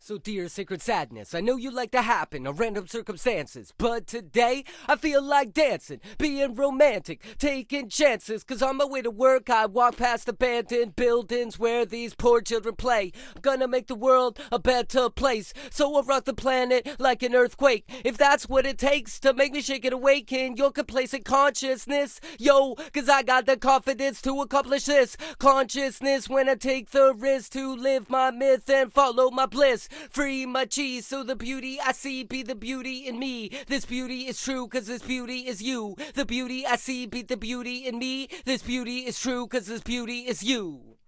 So dear sacred sadness, I know you like to happen on random circumstances, but today I feel like dancing, being romantic, taking chances, cause on my way to work I walk past abandoned buildings where these poor children play. I'm gonna make the world a better place, so I'll rock the planet like an earthquake, if that's what it takes to make me shake and awaken your complacent consciousness. Yo, cause I got the confidence to accomplish this consciousness when I take the risk to live my myth and follow my bliss. Free my cheese so the beauty I see be the beauty in me. This beauty is true cause this beauty is you. The beauty I see be the beauty in me. This beauty is true cause this beauty is you.